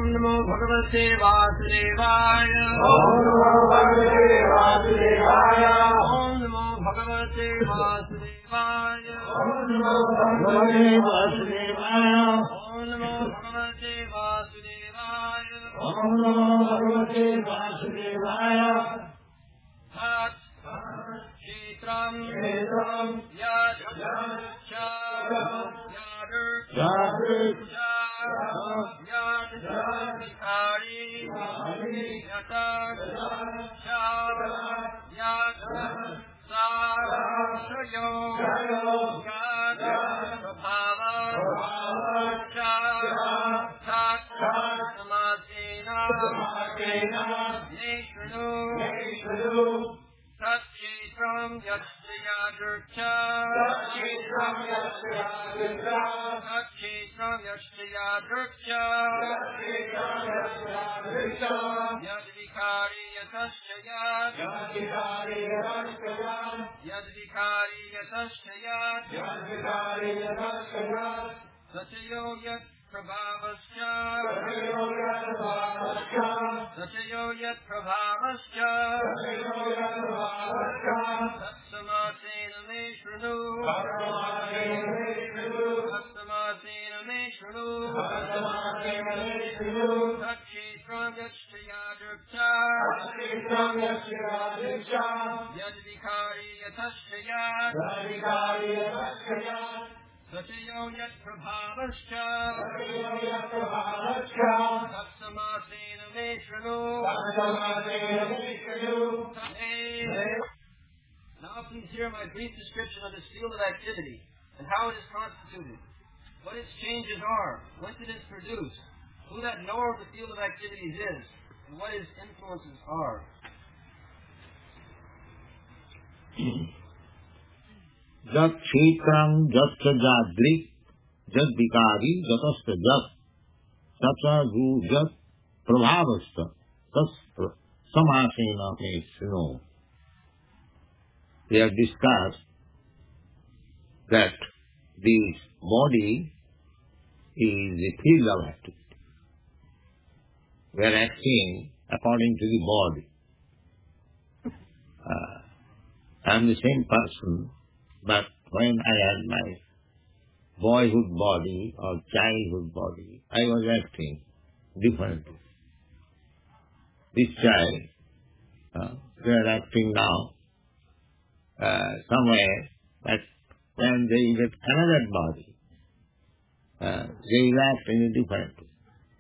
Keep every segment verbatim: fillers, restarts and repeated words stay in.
Namo Bhagavate Vasudevaya. Om Namo Bhagavate Vasudevaya. Om Namo Bhagavate Vasudevaya. Om Namo Bhagavate Vasudevaya. Om Namo Bhagavate Vasudevaya. Om Namo Bhagavate Vasudevaya. Tat Kshetram Kshetram Yad Yad Cha Yadur Yad Cha Yad Yad Vikari Vikari Yata Yata Cha Yad Sa Shayo Shayo Yad Yad Prabhava Prabhava Cha Tat Tat Samasena Samasena Neshranu Neshranu Tat Kshetram Yasya Yadur Cha Tat Kshetram Yasya Yadur Cha Tat Kshetram Yasya Yadur Cha Tat Kshetram Yasya Yadur Cha Yad Vikari Yatasya Yad Yad Vikari Yatasya Yad Yad Vikari Yatasya Yad Yad Vikari Yatasya Yad Satyo Yat Prabhavascha Satyo Yat Prabhavascha Satyo Yat Prabhavascha Satyo Yat Prabhavascha Tatsamasena Me Shranu Tatsamasena Me Shranu Tatsamasena Me Shranu Tatsamasena Me Shranu Tat Kshetram Yasya Yadur Cha Tat Kshetram Yasya Yadur Cha Yad Vikari Yatasya Yad Yad Vikari Yatasya Yad Satyo Yat Prabhavascha Satyo Yat Prabhavascha Tatsamasena Me Shranu Tatsamasena Me Shranu. Now please hear my brief description of this field of activity and how it is constituted, what its changes are, whence it is produced, who that knower of the field of activities is, and what its influences are. Jat Kshetram Jat Jadri Jat Vikari Jatasta Jat Tata Gu Jat Prabhavasta Tas Samasena Me Shrinu. We have discussed that this body is a field of activity. We are acting according to the body. Uh, I am the same person, but when I had my boyhood body or childhood body, I was acting differently. This child, uh, they are acting now uh, somewhere, but when they get another body, uh, they will act in a different way.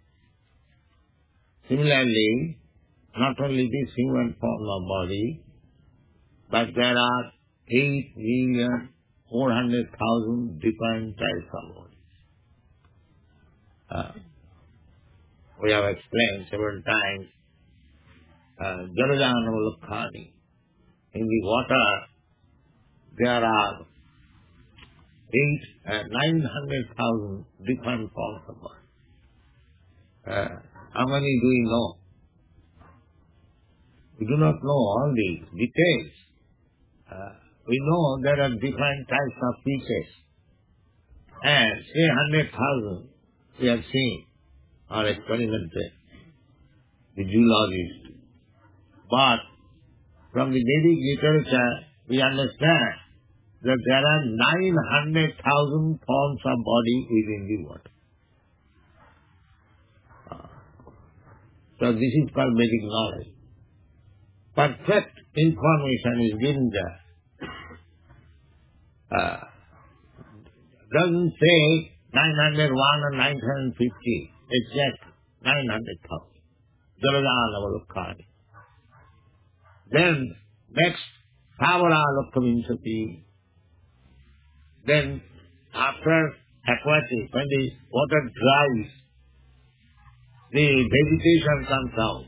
Similarly, not only this human form of body, but there are eight million four hundred thousand different types of bodies. Uh, we have explained several times, uh, Jalajanavalakhani. In the water, there are eight, uh, nine hundred thousand different forms of body. Uh, how many do we know? We do not know all these details. Uh, we know there are different types of fishes. And say one hundred thousand we have seen or experimented, the zoologists. But from the Vedic literature, we understand that there are nine hundred thousand forms of body within the water. Uh, so this is called Vedic knowledge. Perfect information is given there. Uh, doesn't say nine hundred one or nine hundred fifty, exact nine hundred thousand. Jalajanavalakhani. Then next, Savara Lokkavinsati. Then after aquatic, when the water dries, the vegetation comes out.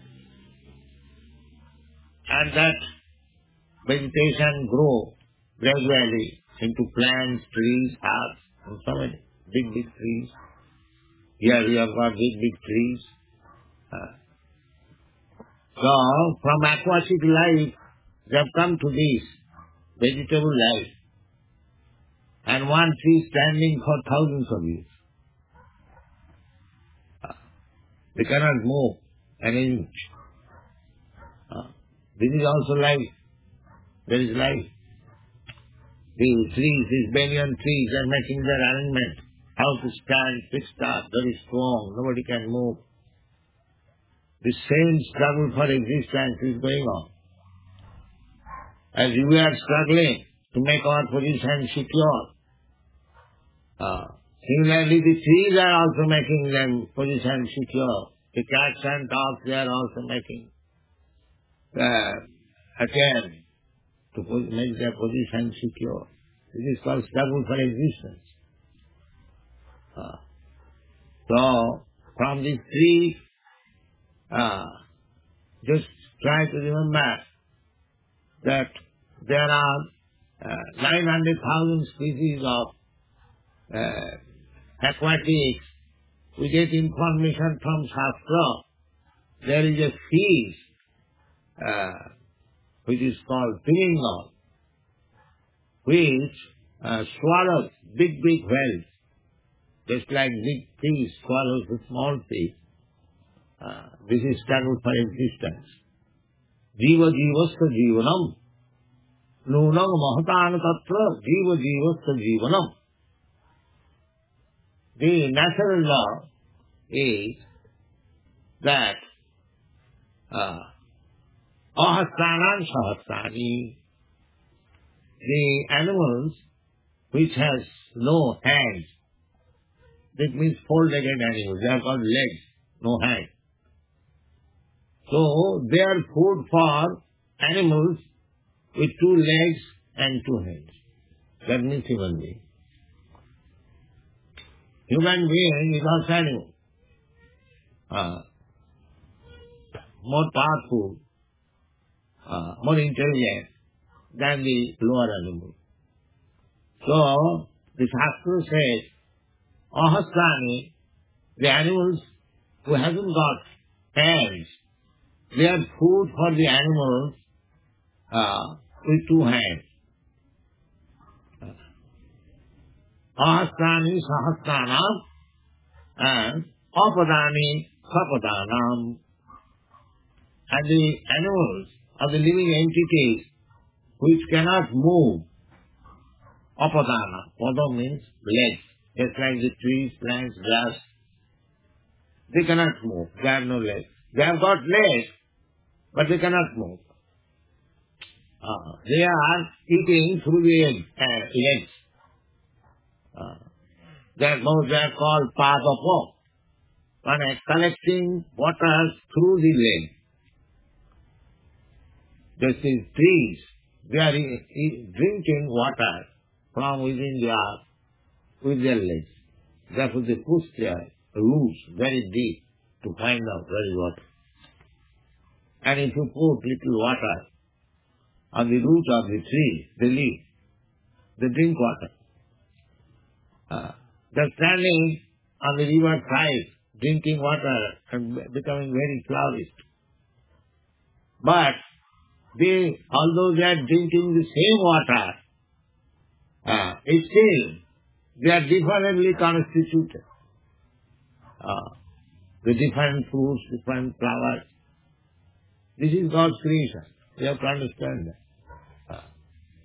And that vegetation grows gradually into plants, trees, herbs, and so many big, big trees. Here we have got big, big trees. Uh, so, from aquatic life, they have come to this vegetable life. And one tree standing for thousands of years. Uh, They cannot move an inch. Uh, this is also life. There is life. The trees, these banyan trees are making their arrangement. How to stand fixed up, very strong, nobody can move. The same struggle for existence is going on. As we are struggling to make our position secure, uh, similarly the trees are also making them position secure. The cats and dogs, they are also making uh, attempt to make their position secure. This is called struggle for existence. Uh, so, from this tree, uh, just try to remember that there are uh, nine hundred thousand species of uh, aquatics. We get information from Shastra. There is a fish uh, which is called piringal, which uh, swallows big, big whales. Just like big fish swallows the small fish. Uh, this is struggle for existence. Jiva jivasya jivanam. Nunam mahatan tatra jiva jivasya jivanam. The natural law is that uh, ahasthanan sahasthani, the animals which has no hands, that means four-legged animals, they are called legs, no hands. So, they are food for animals with two legs and two hands. That means human being. Human being is also animal. Uh, more powerful, uh, more intelligent than the lower animal. So, the Shastra says, ahastani, the animals who haven't got hands, they are food for the animals uh, with two hands. Ahastani sahasthanam and apadani sapadanam. And the animals are the living entities which cannot move. Apadana. Pada means legs. Just like the trees, plants, grass. They cannot move. They have no legs. They have got legs, but they cannot move. Uh, they are eating through the egg, uh, legs. Uh, that those they are called padapo. One is collecting water through the leg. Just as trees, they are e- e- drinking water from within the earth with their legs. Therefore they push their roots very deep to find out where is water. And if you put little water on the root of the tree, the leaf, they drink water. Uh, they're standing on the river side, drinking water and becoming very flourished. But they, although they are drinking the same water, uh, it's still they are differently constituted. Uh, the different fruits, different flowers. This is God's creation. You have to understand that. Uh,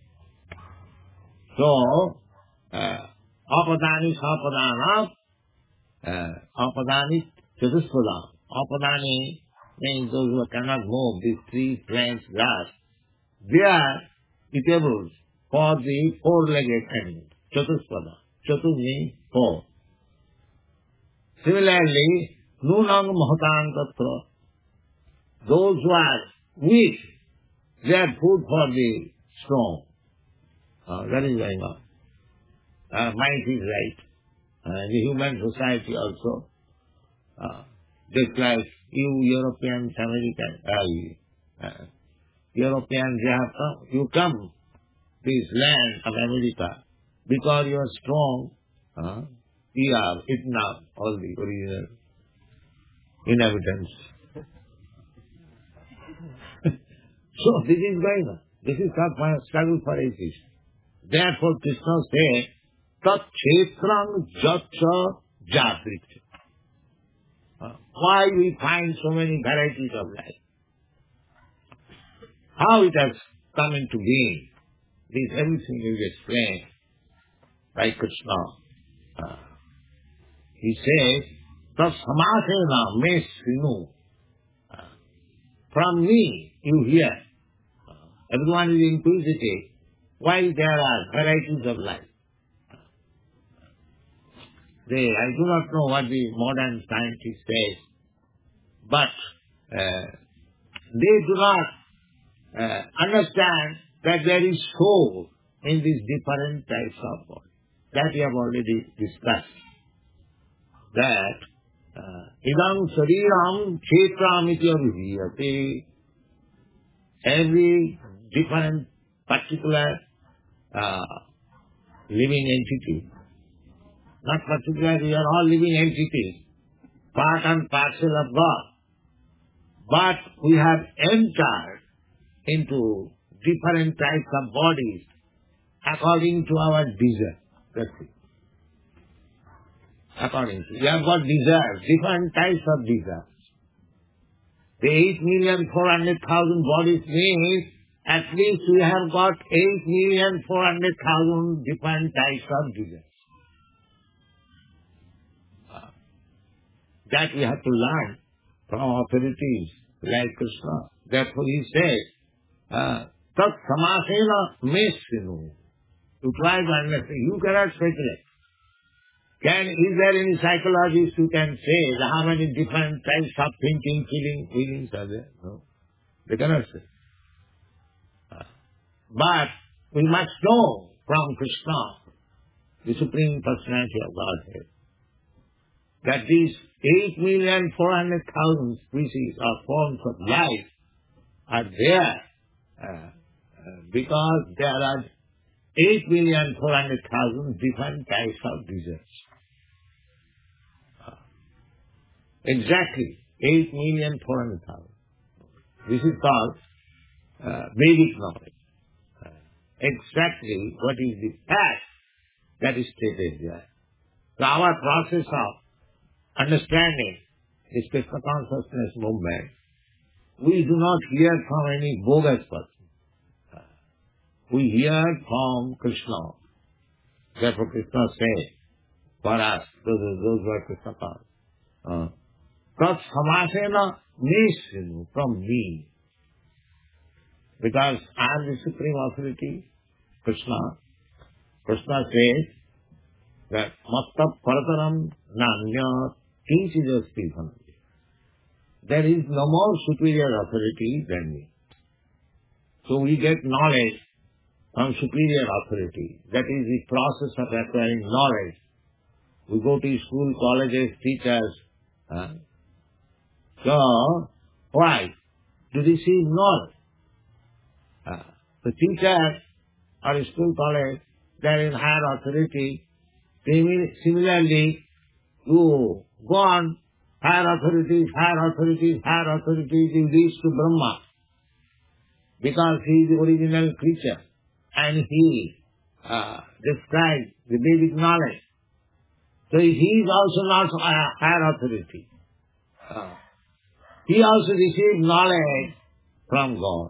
so, uh, apadani sapadana, uh, apadani chatuspadam. Apadani means those who cannot move, these trees, plants, grass. They are eatables for the four-legged animals. Chatuspada. Chatu means four. Similarly, nunang mahatan tatra. Those who are weak, they are food for the strong. Uh, that is going on. Uh, might is right. Uh, the human society also. Uh, just like you Europeans, Americans, uh, uh, Europeans, they have come, you come to this land of America because you are strong. Uh, you have eaten up all the original inhabitants. So this is going on. This is called struggle for existence. Therefore Krishna says, Tat kshetrang jatcha jadriksha. why we find so many varieties of life. How it has come into being. This everything is explained by Krishna. Uh, he says, "Tas samasena me srinu." Uh, From me you hear. Uh, everyone is inquisitive. Why there are varieties of life? They, I do not know what the modern scientist says, but uh, they do not uh, understand that there is soul in these different types of body. That we have already discussed. That idam shariram kshetram iti abhiviyate. Every different particular uh, living entity, not particularly, we are all living entities, part and parcel of God. But we have entered into different types of bodies according to our desire. That's it. According to, we have got desires, different types of desires. The eight million four hundred thousand bodies means at least we have got eight million four hundred thousand different types of desires. Uh, that we have to learn from authorities like Krishna. Therefore he says, Tat samasena mesinu. To try to understand, you cannot speculate. Can, is there any psychologist who can say how many different types of thinking, feeling, feelings are there? No. They cannot say. Uh, but we must know from Krishna, the Supreme Personality of Godhead, that these eight million four hundred thousand species or forms of life are there uh, uh, because there are eight million four hundred thousand different types of desires. Exactly, eight million four hundred thousand. This is called uh, Vedic knowledge. Uh, exactly what is the fact that is stated there. So our process of understanding this Krishna consciousness movement, we do not hear from any bogus person. Uh, we hear from Krishna. Therefore Krishna says, for us, those, those who are Krishna conscious, uh, Tat samasena mesinu, from me. Because I am the supreme authority, Krishna. Krishna says that matta parataram nanya kinchidasti bhanati. There is no more superior authority than me. So we get knowledge from superior authority. That is the process of acquiring knowledge. We go to school, colleges, teachers. Huh? So, why? To receive knowledge. Uh, the teacher or school college, they are in higher authority. Similarly, you go on, higher authorities, higher authorities, higher authorities, you reach to Brahma. Because he is the original creature. And he uh, describes the Vedic knowledge. So he is also not a higher authority. Uh, He also received knowledge from God.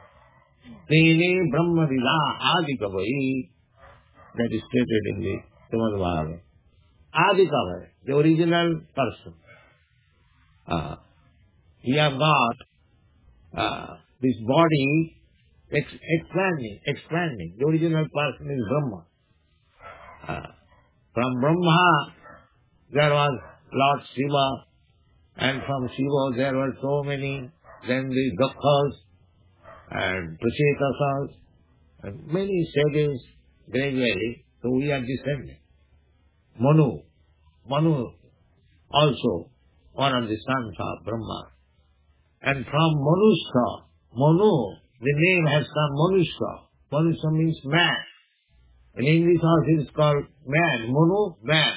Tene Brahma Vida Adikavai. That is stated in the Srimad Bhagavatam. Adikavai, the original person. Uh, he has got uh, this body ex- expanding, expanding. The original person is Brahma. Uh, from Brahma, there was Lord Shiva. And from Shiva there were so many, then the Dakhas and Prachetasas and many sages gradually. So we are descended. Manu, Manu also one of the sons of Brahma. And from Manusha, Manu, the name has come Manusha. Manusha means man. In English also it is called man. Manu, man.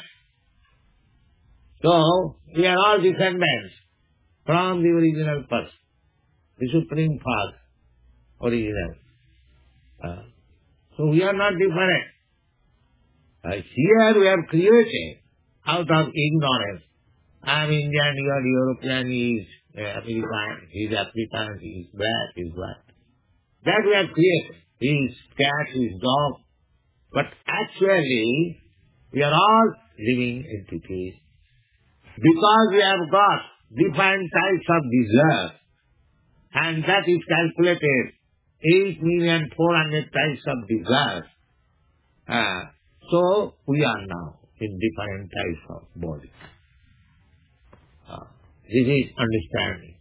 So, we are all descendants from the original person, the Supreme Father, original. Uh, so, we are not different. Uh, here we are created out of ignorance. I am Indian, you are European, he is uh, American, he is African, he is black, he is white. That we have created. He is cat, he is dog. But actually, we are all living entities. Because we have got different types of desire, and that is calculated eight million four hundred types of desire. Uh, so we are now in different types of body. Uh, this is understanding.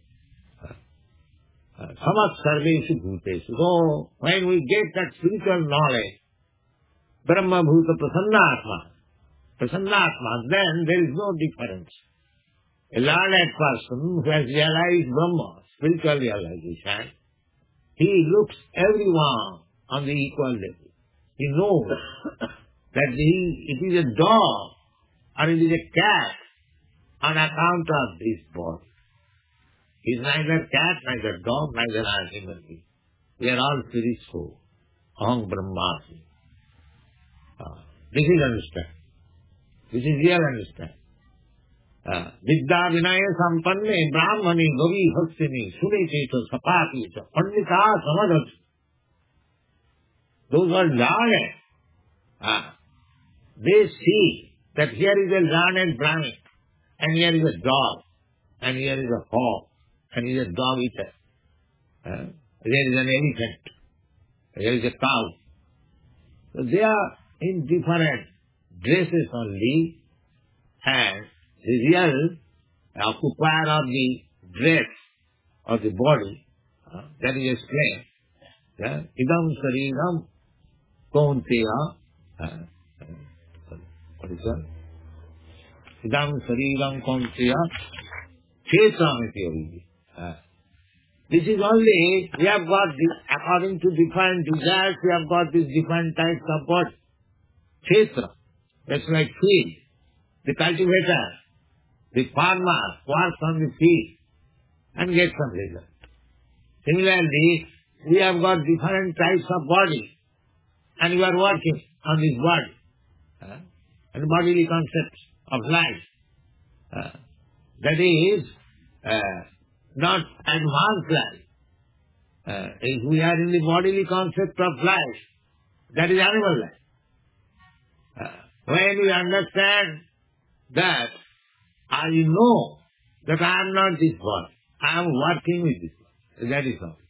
Samat sarveshu bhuteshu. So when we get that spiritual knowledge, Brahma bhuta prasannatma, prasannatma, then there is no difference. A learned person who has realized Brahma, spiritual realization, he looks everyone on the equal level. He knows that he, it is a dog or it is a cat on account of this body. He is neither cat, neither dog, neither animal being. We are all spirit soul. Aham Brahmasmi. Uh, this is understand. This is real understand. Vidya vinaya sampanne brahmani gavi bhaksini sunite cha sapati cha pandita samadhat. Those who are learned, uh, they see that here is a learned Brahmin, and here is a dog, and here is a hawk, and here is a dog eater. Uh, there is an elephant, there is a cow. So they are in different dresses only, and the real occupier of the dress of the body, uh, that is explained. Yeah? Idam sariram kaunteya. Uh, uh, what is that? Idam sariram kaunteya kshamiti. Uh, This is only, we have got, this, according to different desires, we have got these different types of body. Kshetra, that's like field. The cultivator, the farmer works on the field and gets some result. Similarly, we have got different types of body and we are working on this body. Uh, and bodily concepts of life. Uh, that is, uh, not advanced life. Uh, if we are in the bodily concept of life, that is animal life. Uh, when we understand that I know that I am not this body, I am working with this body, that is all.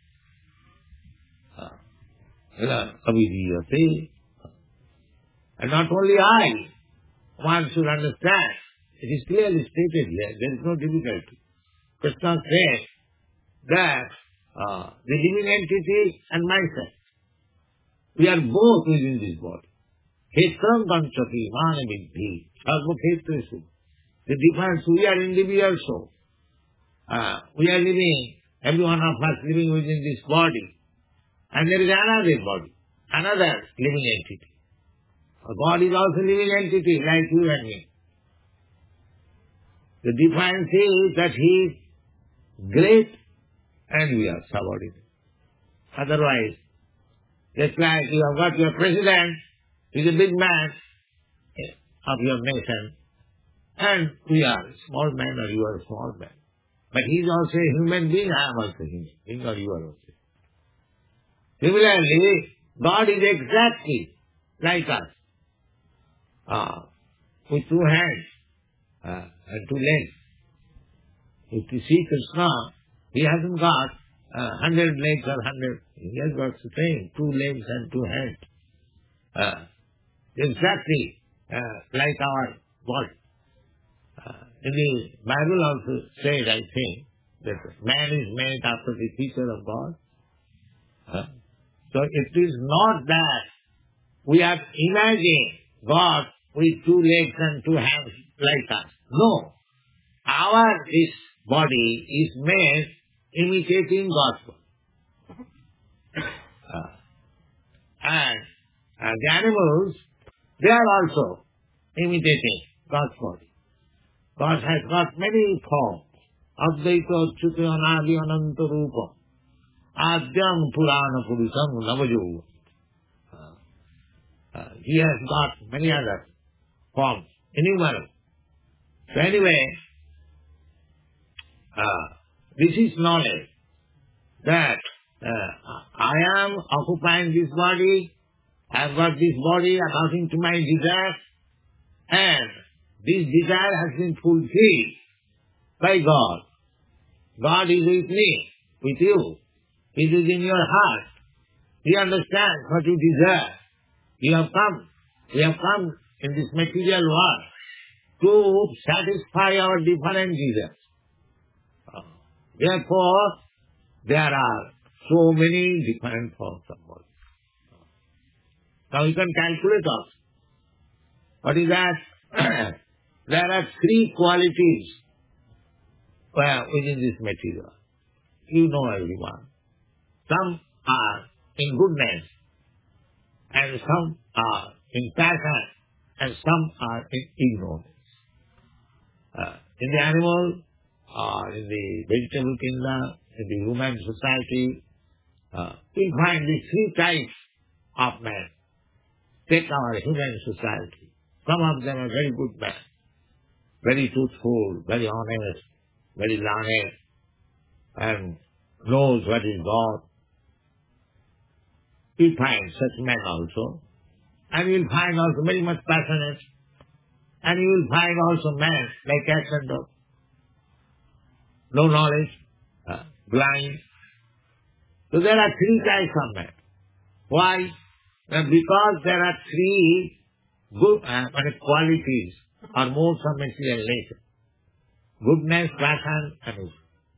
Uh, avidiyate. And not only I, one should understand. It is clearly stated here, there is no difficulty. Krishna says that uh, the living entity and myself, we are both within this body. Kshetram panchati manavidhi sarva kshetresu. The difference, we are individual soul. Uh, we are living, every one of us living within this body. And there is another body, another living entity. God is also a living entity like you and me. The difference is that He is great and we are subordinate. Otherwise, just like you have got your president, he is a big man of your nation, and we are a small man or you are a small man. But he is also a human being, I am also a human being, or you are also. Similarly, God is exactly like us, uh, with two hands uh, and two legs. If you see Krishna, he hasn't got uh, hundred legs or hundred, he has got the same, two legs and two hands. Uh, exactly uh, like our body. Uh, in the Bible also said, I think, that man is made after the feature of God. Uh, so it is not that we have imagined God with two legs and two hands like us. No. Our, this body is made imitating God's body. Uh, and uh, the animals, they are also imitating God's body. God has got many forms. Advaita Achyuta Anadi Ananta Rupa. Adyam Purana Purusam Navajo. Uh, he has got many other forms, innumerable. So anyway, uh, this is knowledge that uh, I am occupying this body, I have got this body according to my desire, and this desire has been fulfilled by God. God is with me, with you. He is in your heart. He understands what you desire. You have come, we have come in this material world to satisfy our different desires. Therefore, there are so many different forms of body. Now you can calculate also. What is that? There are three qualities uh, within this material. You know everyone. Some are in goodness, and some are in passion, and some are in ignorance. Uh, in the animal, or in the vegetable kingdom, in the human society, uh, we find these three types of men. Take our human society. Some of them are very good men, very truthful, very honest, very learned, and knows what is God. We find such men also. And you will find also very much passionate. And you will find also men like cats and dogs. No knowledge, uh, blind. So there are three types of men. Why? Well, because there are three good uh, qualities or modes of material nature. Goodness, passion, and wisdom.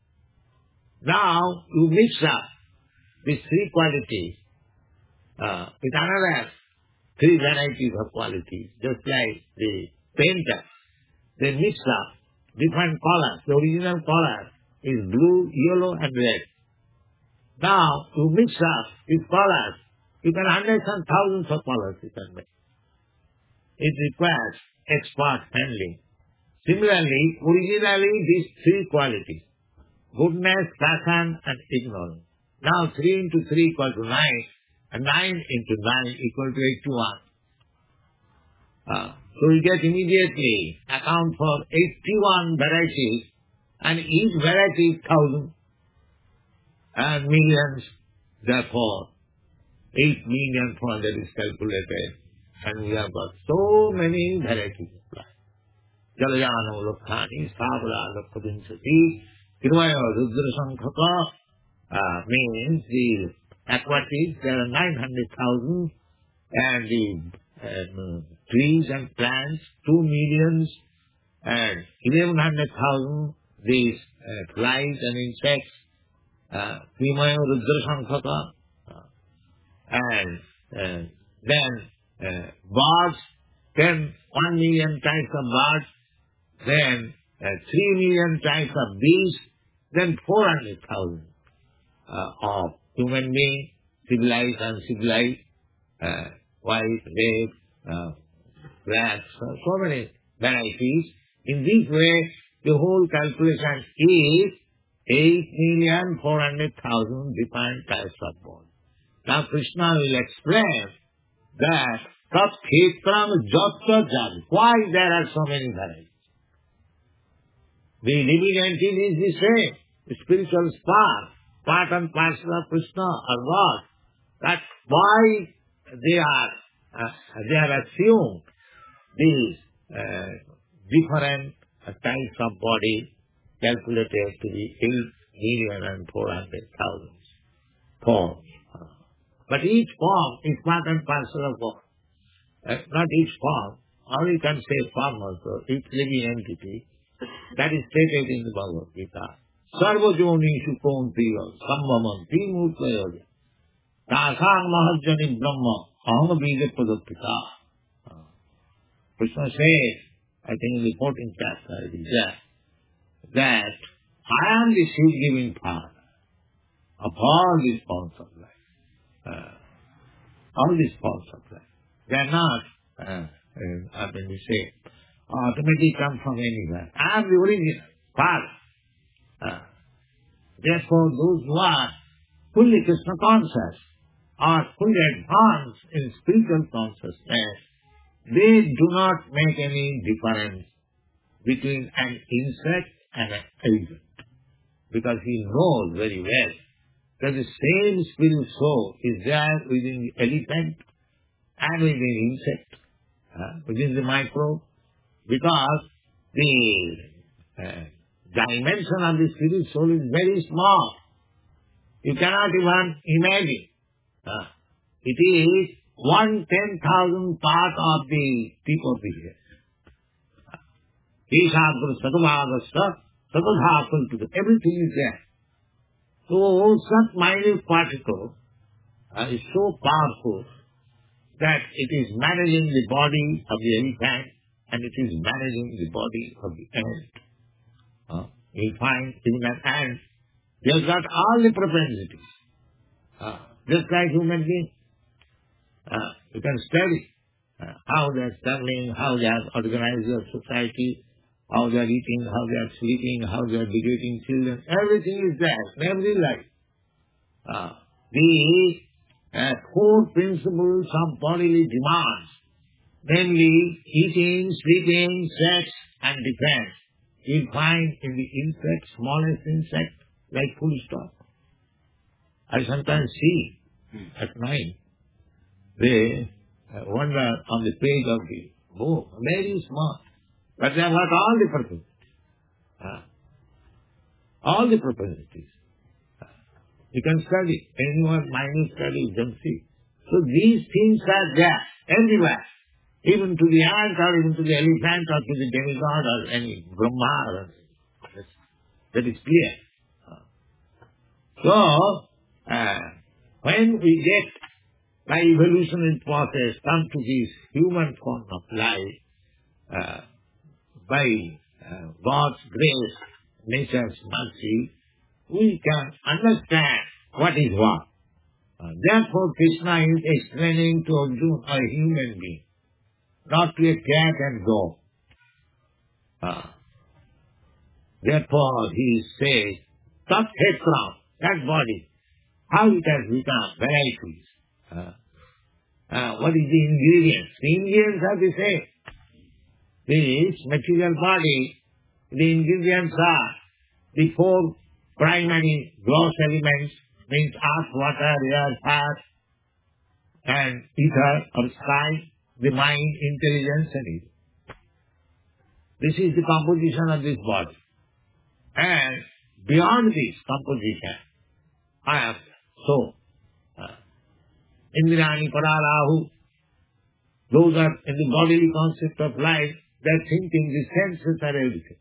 Now you mix up these three qualities uh, with another three varieties of qualities, just like the painter. They mix up different colors. The original color is blue, yellow, and red. Now you mix up these colors. You can understand thousands of colors you can make. It requires expert handling. Similarly, originally these three qualities, goodness, passion, and ignorance. Now three into three equal to nine, and nine into nine equal to eighty-one. Uh, so we get immediately account for eighty-one varieties, and each variety is thousand and millions. Therefore, eight million four hundred is calculated, and we have got so many varieties of life. Jalayana Lokthani, Sabra Lokthadinsati, Kirvaya Rudra Sankhaka uh, means the aquatics, there are nine hundred thousand, and the um, trees and plants, two millions, and eleven hundred thousand, these uh, flies and insects, uh, Kirvaya Rudra Sankhaka, uh, and uh, then uh, birds, ten, one million types of birds, then uh, three million types of bees, then four hundred thousand uh, of human beings, civilized, uncivilized, uh, white, red, uh, black, so, so many varieties. In this way, the whole calculation is eight million four hundred thousand different types of bodies. Now Krishna will explain that Tat Khetram Jata Jati. Why there are so many varieties? The living entity is the same. The spiritual spark, part and parcel of Krishna or God. That's why they are, uh, they have assumed these uh, different uh, types of body calculated to be eight million and four hundred thousand forms. Uh, but each form is part and parcel of God. Uh, not each form, or you can say form also, each living entity. That is stated in the Bhagavad Gita. Sarva jonishu kontiya sambhamanti murtaya tasang mahajjani brahma aham bija padappita. Krishna says, I think in the fourteenth chapter it is there, that I am the seed-giving Father of all these forms of life. Uh, all these forms of life. They are not, uh, uh, I mean, we say, automatically come from anywhere. I am the original Father. Uh, therefore, those who are fully Krishna conscious or fully advanced in spiritual consciousness, they do not make any difference between an insect and an elephant. Because he knows very well that the same spirit soul is there within the elephant and within the insect, uh, within the microbe, because the uh, dimension of the spirit soul is very small. You cannot even imagine. Uh, it is one ten thousand part of the tip of the hair. Ishadra Sadavagasta, Sadavakul to the everything is there. So such minute particle uh, is so powerful that it is managing the body of the elephant and it is managing the body of the ant. Uh, you find even an ant, he has got all the propensities. Uh, just like human beings. Uh, you can study uh, how they are struggling, how they have organized their society, how they are eating, how they are sleeping, how they are begetting children. Everything is there in every life. Uh, the uh, four principles of bodily demands, namely eating, sleeping, sex, and defense, you find in the insect, smallest insect, like full stop. I sometimes see at night, they uh, wander on the page of the book, very small, but they have got all the propensities. Uh, all the propensities. Uh, you can study, anyone minute study, you can see. So these things are there, everywhere. Even to the ant or even to the elephant or to the demigod or any Brahma. Or, that is clear. So, uh, when we get, by evolutionary process, come to this human form of life, uh, by uh, God's grace, nature's mercy, we can understand what is what. Uh, therefore, Krishna is explaining to Arjuna, a human being, not to a cat and dog. Uh, therefore, he says, Tat Hetram, that body, how it has become varieties. Uh, uh, what is the ingredients? The ingredients are the same. This material body, the ingredients are the four primary gross elements, means earth, water, air, fire, and ether or sky, the mind, intelligence, and evil. This is the composition of this body. And beyond this composition, I am so. Uh, Indrani, Pararahu, those are in the bodily concept of life, they are thinking the senses are everything.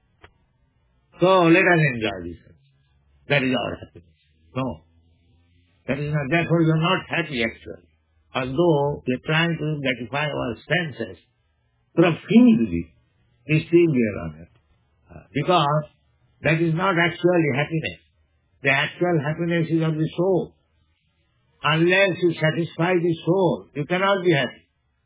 So let us enjoy this. That is our happiness. No. That is not, therefore you are not happy actually. Although we are trying to gratify our senses, profusely, we still we are on it. Uh, because that is not actually happiness. The actual happiness is of the soul. Unless you satisfy the soul, you cannot be happy.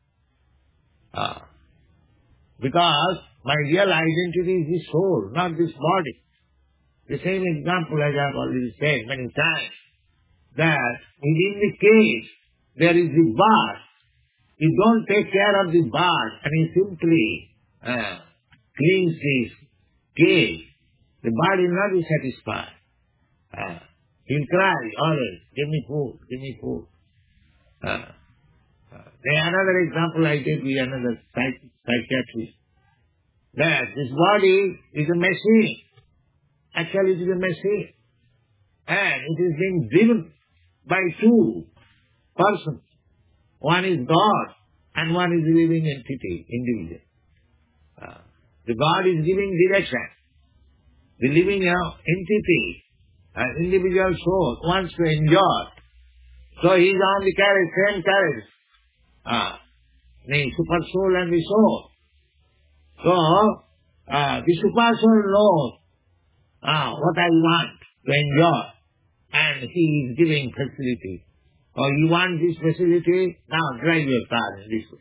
Uh, because my real identity is the soul, not this body. The same example as I have already said many times, that within the cage there is the bark. You don't take care of the bark and you simply uh, cleans this cage. The body will not be satisfied. Uh, he'll cry always, give me food, give me food. Uh, uh, another example I take with another psych- psychiatrist. That this body is a machine. Actually it is a machine. And it is being driven by two persons. One is God and one is a living entity, individual. Uh, the God is giving direction. The living uh, entity, an individual soul, wants to enjoy. So he is on the carriage, same carriage. Uh, the super soul and the soul. So, uh, the super soul knows uh, what I want to enjoy. And he is giving facility. Oh, you want this facility? Now drive your car in this way.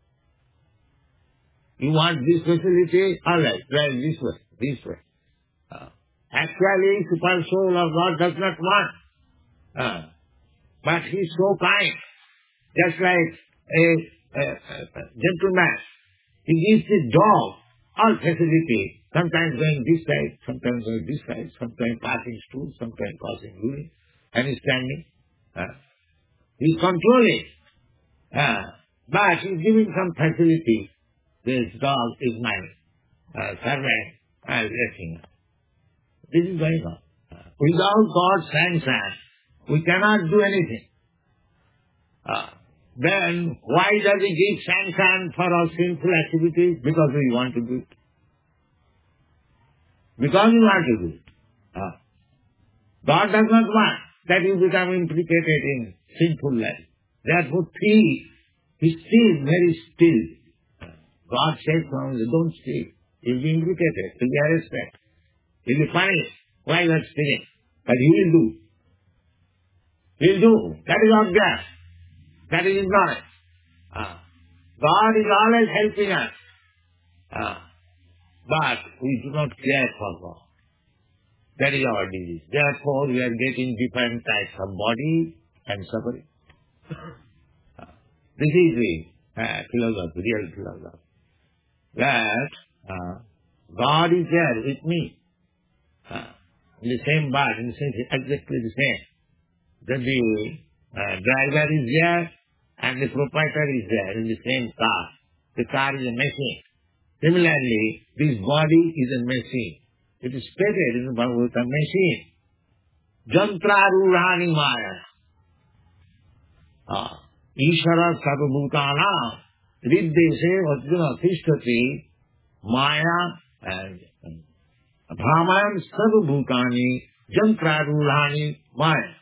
You want this facility? Alright, drive this way, this way. Uh, actually, super soul of God does not want. Uh, but he is so kind. Just like a, a, a, a gentleman. He gives his dog all facility sometimes going this side, sometimes going this side, sometimes passing stool, sometimes passing urine, and he's standing. Uh, he's controlling. Uh, but he's giving some facility. This dog is my uh, servant. I'll let him. This is going on. Uh, without God's sanction, we cannot do anything. Uh, then why does he give sanction for our sinful activities? Because we want to do it. Because we want to do it. Uh, God does not want that you become implicated in sinful life. Therefore, thief, he steals very still. Uh, God says to him, don't steal. You'll be implicated. You'll be arrested. You'll be punished. Why you are stealing? But he will do. He will do. That is obvious. That is ignorance. Uh, God is always helping us. Uh, but we do not care for God. That is our disease. Therefore, we are getting different types of body and suffering. Uh, this is the uh, philosophy, real philosophy. That uh, God is there with me. Uh, in the same body, in the same, exactly the same. That the uh, driver is there and the proprietor is there in the same car. The car is a machine. Similarly, this body is a machine. It is stated in the Bhagavatam, machine. Jantrarurani maya. Ishara sarvabhutana riddese vajjana tishtati maya and bhamayan sarvabhutani jantrarurani maya.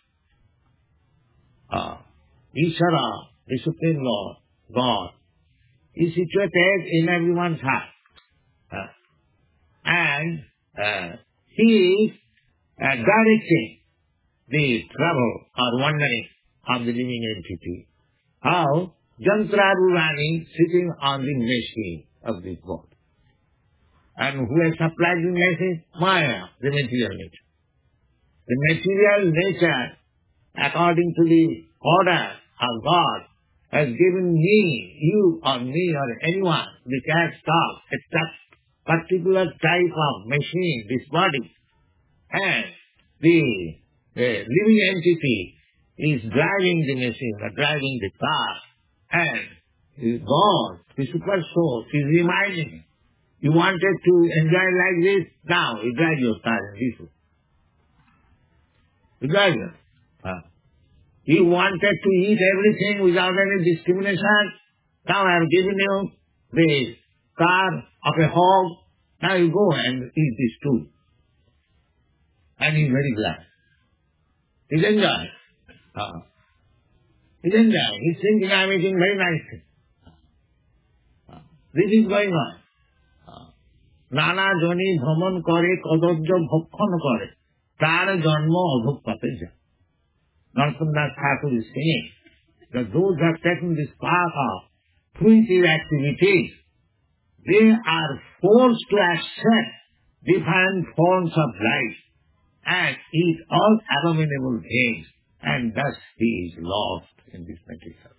Ishara, the Supreme Lord, God, is situated in everyone's heart. Uh, and uh, he is uh, directing the trouble or wandering of the living entity. How? Jantrarurani sitting on the machine of this body. And who has supplied the machine? Maya, the material nature. The material nature, according to the order of God, has given me, you or me or anyone, the cat, dog, a particular type of machine, this body. And the, the living entity is driving the machine, or driving the car. And God, the super soul, is reminding, you wanted to enjoy like this, now you drive your car in this way. You drive it. Uh, You wanted to eat everything without any discrimination. Now I have given you the car of a hog. Now you go and eat this too. And he's very glad. He's enjoying. Uh, he's enjoying. He's thinking I'm eating very nicely. Uh, this is going on. Nana joni bhaman kore kadajya bhakkhan kore. Tar janma abhok pate ja. Narottam Das Thakur is saying that those who have taken this path of fruitive activities, they are forced to accept different forms of life and eat all abominable things, and thus he is lost in this material.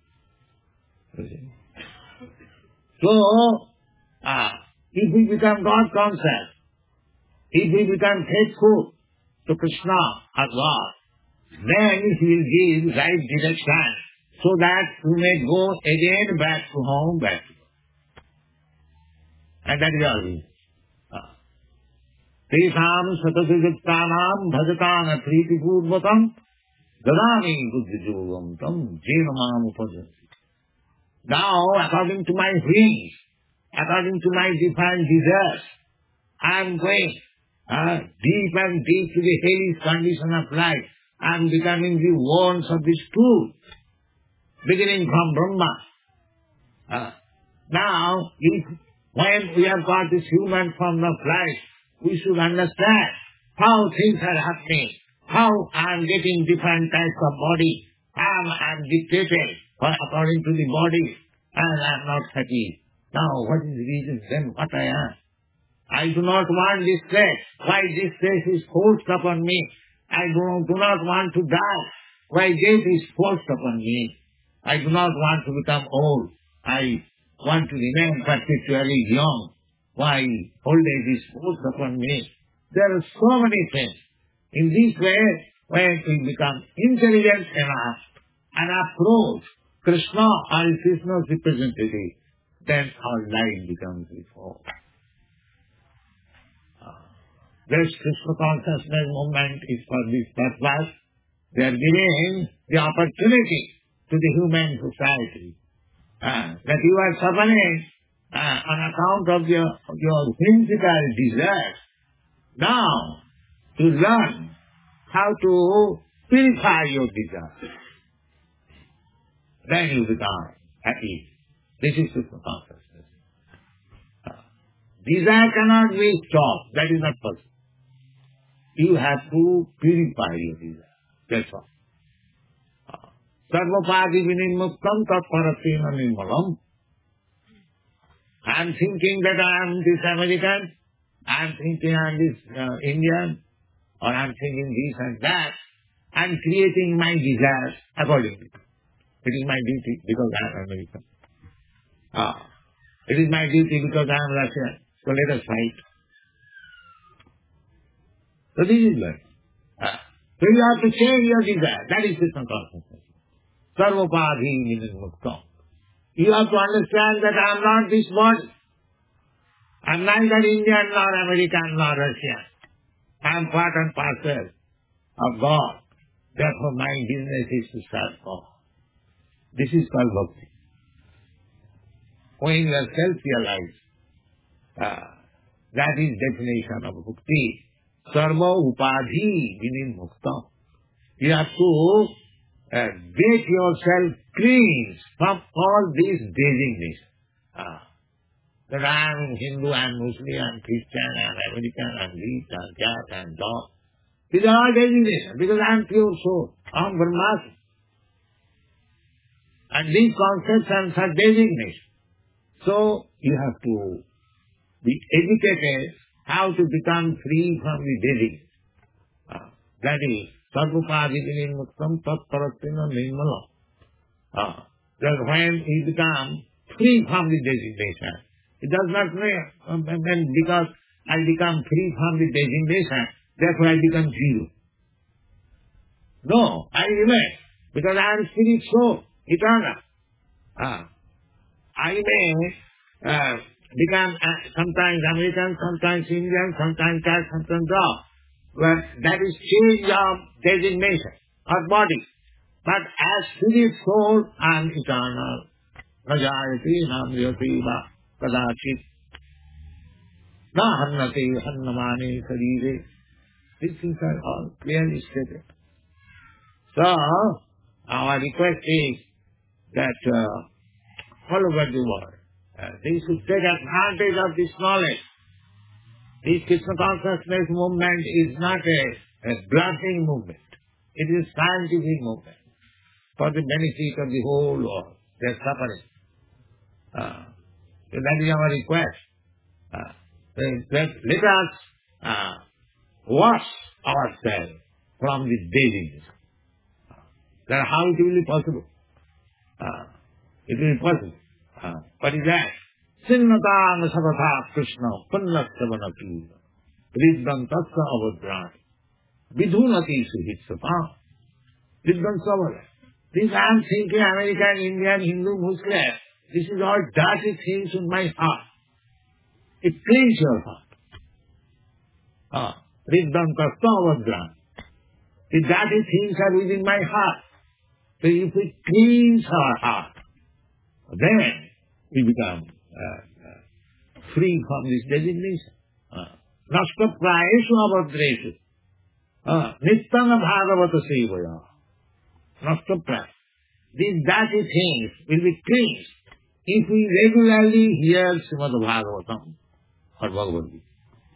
So, uh, if we become God conscious, if we become faithful to Krishna or God, then he will give right direction so that we may go again back to home, back to God. And that is all it is. Tesam satasajittanam bhajatam priti purvatam dadami buddhi yogam tam jena mam upajanti. Now, according to my whims, according to my divine desires, I am going uh, deep and deep to the hellish condition of life. I am becoming the worms of this truth, beginning from Brahma. Uh, now, if, when we have got this human form of life, we should understand how things are happening, how I am getting different types of body, how I am dictated according to the body, and I am not happy. Now, what is the reason then? What I am? I do not want this place. Why this place is forced upon me? I do, do not want to die. Why death is forced upon me? I do not want to become old. I want to remain perpetually young. why old age is forced upon me. There are so many things. In this way, when we become intelligent enough and approach Krishna or Krishna's representative, then our life becomes reformed. Uh, this Krishna consciousness movement is for this purpose. They are giving the opportunity to the human society uh, that you are suffering uh, on account of your, your whimsical desires. Now, to learn how to purify your desires, then you become at ease. This is Krishna consciousness. Uh, desire cannot be stopped. That is not possible. You have to purify your desire. That's all. Sarvapadi vinimuktam tatparatina nirmalam. I am thinking that I am this American, I am thinking I am this uh, Indian, or I am thinking this and that. I am creating my desires accordingly. It is my duty because I am American. Ah, it is my duty because I am Russian. So let us fight. So this is life. Ah. So you have to change your desire. That is Krishna consciousness. Sarvapadhi vinimuktam. You have to understand that I am not this body. I am neither Indian nor American nor Russian. I am part and parcel of God. Therefore my business is to serve God. This is called bhakti. When you are self-realized, uh, that is definition of bhakti. Sarva upadhi vinimuktam. You have to uh, get yourself clean from all these designations. Uh, that I am Hindu, I am Muslim, I am Christian, I am American, I am this, I am that, I am dog. These are all designations because I am pure soul. I am Brahmasmi. And these concepts are such designations. So you have to be educated how to become free from the designation. Uh, that is, sarvapadi vinimuktam tatparatina nirmalam. Uh, that when you become free from the designation, it does not mean um, because I become free from the designation, therefore I become zero. No, I remain because I am spirit soul, eternal. Uh, I may uh, become uh, sometimes American, sometimes Indian, sometimes cat, sometimes dog. But that is change of designation or body. But as spirit soul, I am eternal. Najayati namyati va kadachit. Na hannati hannamani sarire. These things are all clearly stated. So, our request is that uh, all over the world, uh, they should take advantage of this knowledge. This Krishna consciousness movement is not a, a bluffing movement. It is a scientific movement for the benefit of the whole world. They are suffering. Uh, so that is our request. Uh, let, let us uh, wash ourselves from the deities. Then how it will be possible? Uh, it will be possible. Uh, what is that? Sinnatang savatha Krishna pannastavanapi riddhantasya avadran vidhunati suhitsata riddhansavara. This I am thinking American, Indian, Hindu, Muslim. This is all dirty things in my heart. It cleans your heart. Riddhantasya avadran. The dirty things are within my heart. So if it cleans our heart, then we become uh, uh, free from this designation. Nashta prayeshu avadreshu. Nittana bhagavata sevaya. Nashta praya. These dirty things will be cleansed if we regularly hear Srimad Bhagavatam or Bhagavad Gita.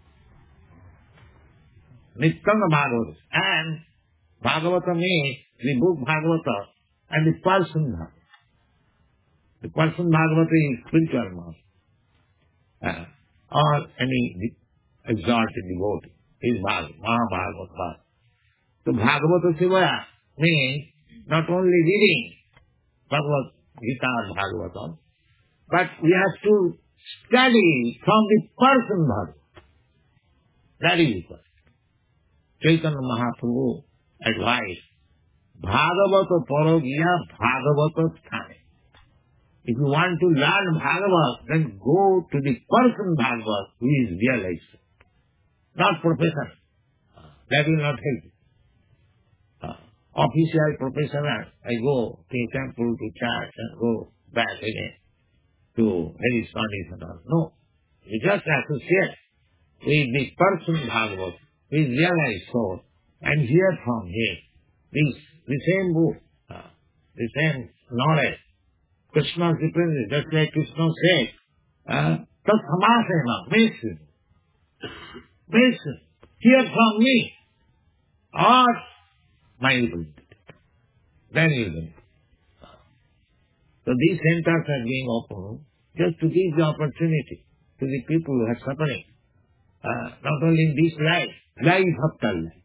Nittana bhagavata. And Bhagavata means the book Bhagavata and the person Bhagavata. The person Bhagavata is spiritual master. Uh, or any exalted devotee is Bhagavata, Mahabhagavata. So Bhagavata Sevaya means not only reading Bhagavad Gita or Bhagavatam, but we have to study from the person Bhagavat. That is it. Chaitanya Mahaprabhu advised, Bhagavata Parogiya Bhagavata Sthane. If you want to learn Bhagavat, then go to the person Bhagavat who is realized, not professor. That will not help you. Uh, official professional, I go to a temple to church and go back again to various conditions. No. You just associate with the person Bhagavat, with realized soul, and hear from him this, the same book, uh, the same knowledge. Krishna's representative, just like Krishna said, uh, Tat samasena, listen, listen, hear from me, or my representative. Then you will. So these centers are being opened just to give the opportunity to the people who are suffering. Uh, not only in this life, life after life.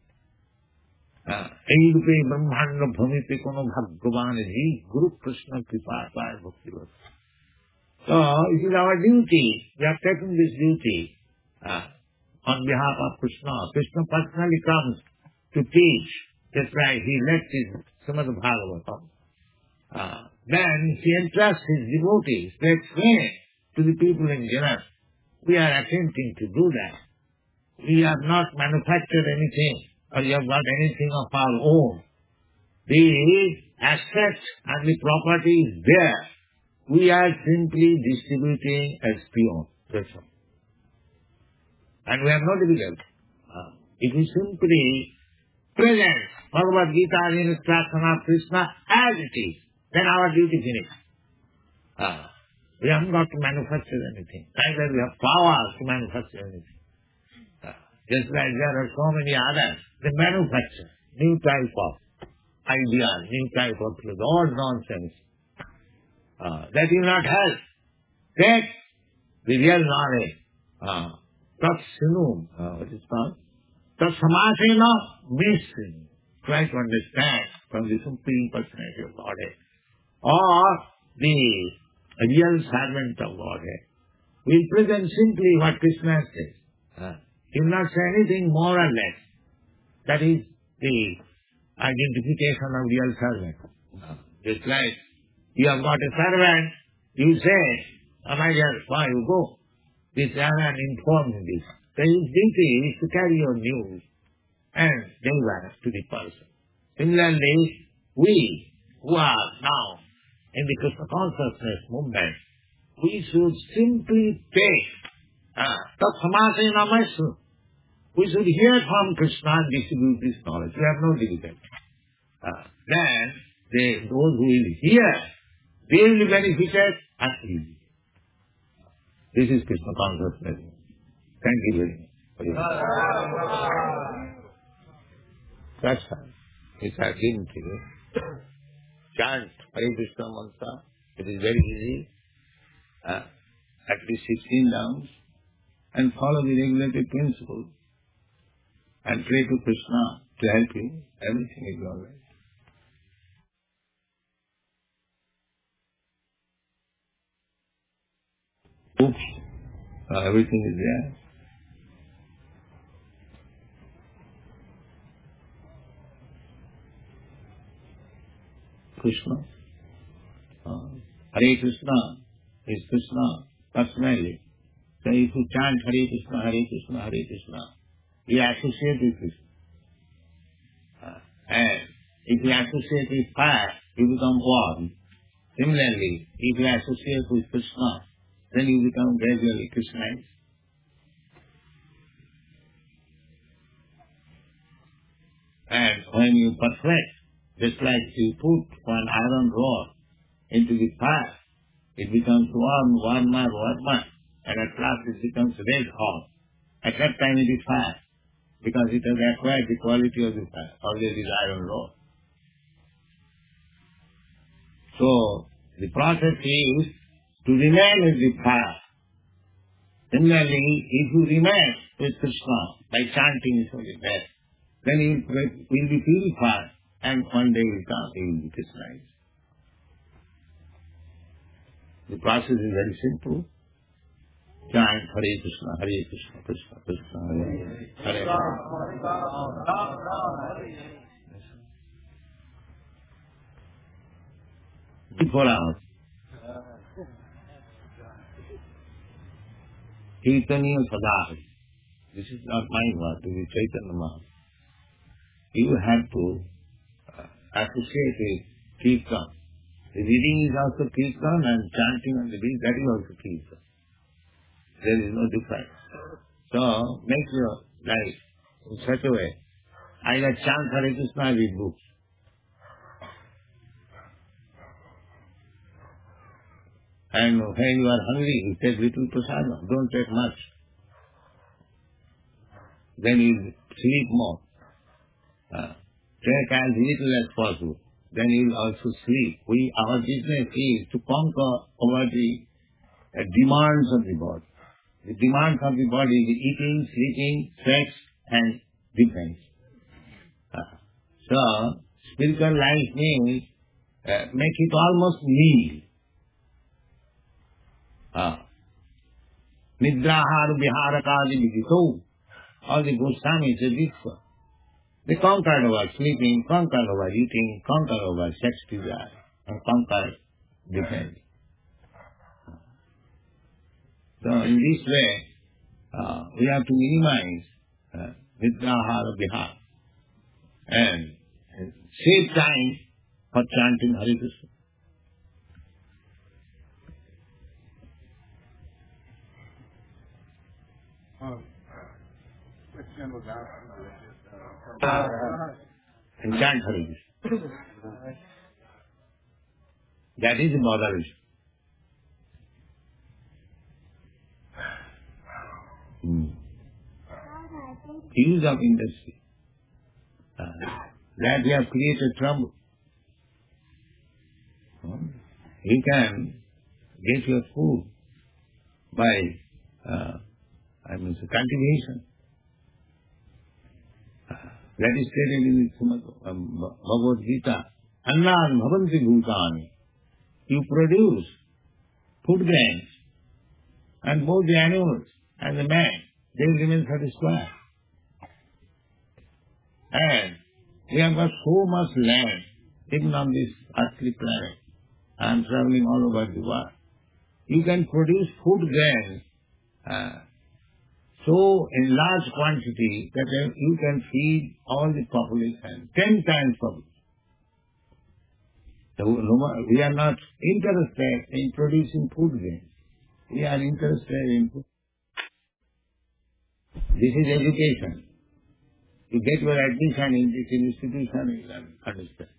এই রূপে ব্রহ্মাণ্ড ভূমিতে কোন ভাগ্যবান জীব গুরু কৃষ্ণ কৃপা পায় ভক্তিবত. So it is our duty, we are taking this duty uh, on behalf of Krishna. Krishna personally comes to teach. That's why he left his Srimad Bhagavatam. Uh, then he entrusts his devotees to explain to the people in general. We are attempting to do that. We have not manufactured anything, or we have got anything of our own. The assets and the property is there. We are simply distributing as peon. That's all. And we have no difficulty. Uh, if we simply present Bhagavad Gita in instruction of Krishna as it is, then our duty finished. Uh, we haven't got to manufacture anything. Neither we have power to manufacture anything. Uh, just like there are so many others, they manufacture new type of ideas, new type of all nonsense. Uh, that will not help. Take the real knowledge. Uh, Tat sinum, uh, what is called? Tat samasena, missing. Try to understand from the Supreme Personality of Godhead. Or the real servant of Godhead will present simply what Krishna says. Uh, he will not say anything more or less. That is the identification of real servant. Uh, just like you have got a servant, you say, oh my dear, why you go? This servant informed me this. So his duty is to carry your news and deliver to the person. Similarly, we who are now in the Krishna consciousness movement, we should simply take Tat samasena maisu. We should hear from Krishna and distribute this knowledge. We have no difficulty. Uh, then, they, those who will hear, they will be benefited and easy. This is Krishna consciousness. Thank you very much. That's all. It's our given to you. Chant Hare Krishna mantra. It is very easy. Uh, at least sixteen rounds. And follow the regulated principles. And pray to Krishna to help you. Everything is all right. Oops. Uh, everything is there. Krishna. Uh, Hare Krishna is Krishna personally. So if you chant Hare Krishna, Hare Krishna, Hare Krishna, you associate with Krishna. Uh, and if you associate with fire, you become warm. Similarly, if you associate with Krishna, then you become gradually Krishnite. And when you perfect, just like you put one iron rod into the fire, it becomes warm, warmer, warmer, and at last it becomes red hot. At that time it is fire, because it has acquired the quality of the fire, of this iron rod. So, the process is to remain with the fire. Similarly, if you remain with Krishna by chanting his holy name, then he will be purified, and one day will come, he will be Krishnized. The process is very simple. chant Hare Krishna, Hare Krishna, Krishna Krishna, Hare Hare. Hare. Before hours. Kirtaniya Sadhari. This is not my word, this is Chaitanya Mahaprabhu. You have to uh, associate with Kirtan. The reading is also Kirtan and chanting on the beach, that is also Kirtan. There is no difference. So, make your life in such a way. Either chant Hare Krishna or read books. And when you are hungry, you take little prasadam, don't take much. Then you sleep more. Uh, take as little as possible. Then you will also sleep. We, our business is to conquer over the uh, demands of the body. The demands of the body is eating, sleeping, sex and defense. Uh, so, spiritual life means uh, make it almost meal. Ah. Nidrahara viharakadi vidito. All the Goswamis are this. They conquered over sleeping, conquered over eating, conquered over sex desire, and conquered defense. So in this way, uh, we have to minimize uh, Nidrahara vihara and save time for chanting Hare Krishna. And chant Hare Krishna. That is the moderation. Hmm. Use of industry. Uh, that we have created trouble. Hmm. You can get your food by uh, I mean, cultivation. Uh, that is stated in the um, Bhagavad Gita. Annan bhavanti bhutani. You produce food grains, and both the animals and the man, they will remain satisfied. And we have got so much land, even on this earthly planet. I am traveling all over the world. You can produce food grains uh, so in large quantity that you can feed all the population, ten times population. So we are not interested in producing food grains. We are interested in food. This is education. You get your admission in this institution, you can understand.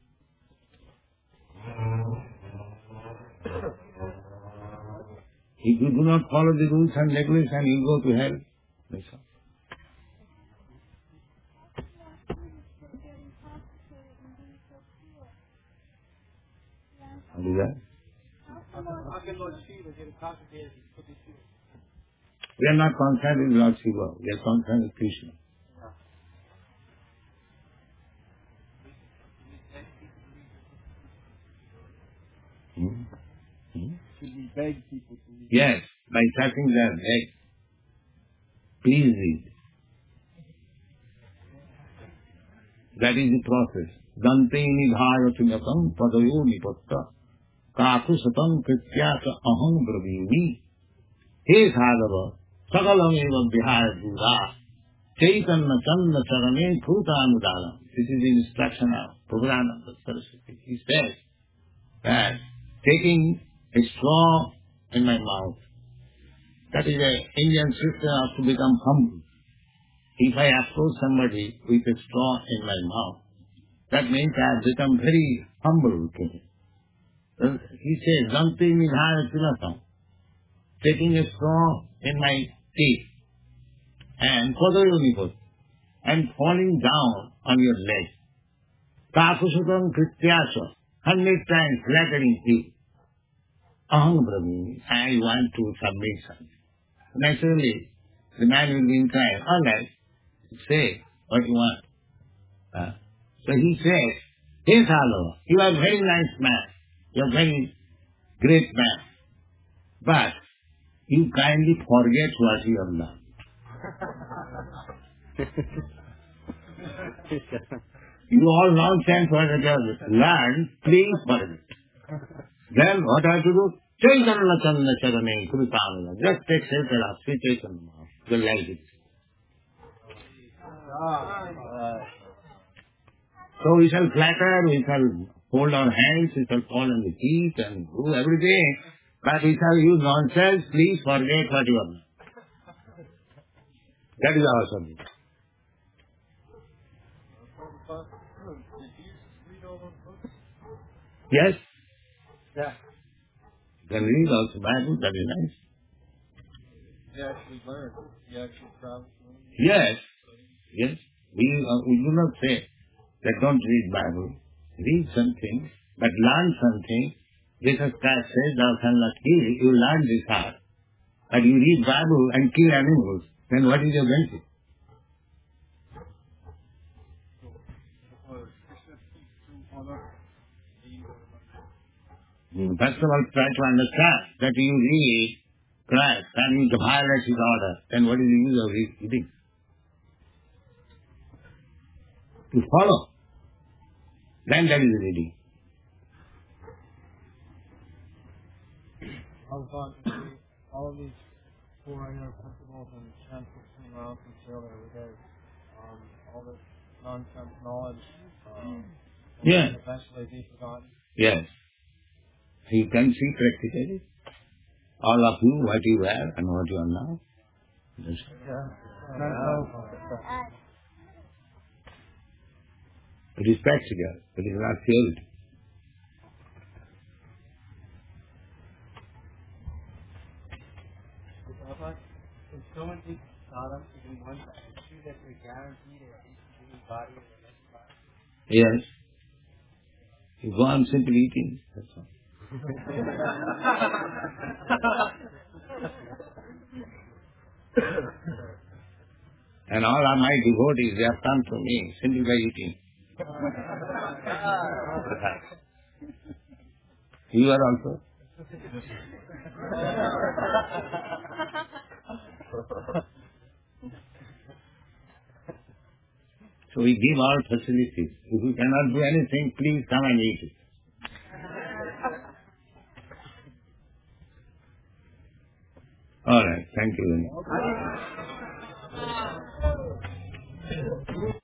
If you do not follow the rules and regulations, you go to hell. That's all. How is that? We are not concerned with Lord Shiva. We are concerned with Krishna. Hmm? Hmm? Should we beg people to read? Yes, by touching their leg. Please read. That is the process. Dante nidhayati natam padayo nipatta kaku satam krityasa aham brahmini. He sadhava sagalam eva vihaya dura chaitanya chanda charane bhutanudala. This is the instruction of Prabhupada Saraswati. He says that taking a straw in my mouth, that is an Indian system of to become humble. If I approach somebody with a straw in my mouth, that means I have become very humble to him. He says, Dante nidhaya tilatam, taking a straw in my teeth, and padayonipot, and falling down on your leg. Kakusutam krityasa, hundred times flattering you. Aham brahmini, I want to submit something. Naturally, the man will be inclined, all right, say what you want. Uh, so he says, hey Sadhava, you are a very nice man, you are a very great man, but you kindly forget what you have learned. You all nonsense what you have learned, please forget. Then what I have to do? Chaitanya Chandra Charane Kripamila. Just take shelter of Sri Chaitanya. You'll like it. So we shall flatter, we shall hold our hands, we shall fall on the feet and do everything. But we shall use nonsense, please forget what you have learned. That is our subject. Yes? Yeah. You can read also Bible, that is nice. You actually learn. You actually travel. Yes, yes. We, uh, we do not say that don't read Bible. Read something, but learn something. Jesus Christ says, thou shalt not kill. You learn this art. But you read Bible and kill animals. Then what is your benefit? Hmm, First of all, try to understand that you read Christ and you violate his order. Then what is the use of reading? To follow. Then that is reading. I was on to see all of these four inner principles and transfixing around from Taylor every day. Um, all this nonsense knowledge. Um, Yeah. Eventually be forgotten. Yes. You can see practically. All of you, what you were and what you are now. Yes. Yeah. And I know. It is practical. It is not theory. If someone takes sadhana to do one issue that they're guaranteed at least human body in the next life. Yes. You go on simply eating. That's all. And all of my devotees, they have come to me simply by eating. You are also. So we give all facilities. If you cannot do anything, please come and eat it. All right. Thank you very much.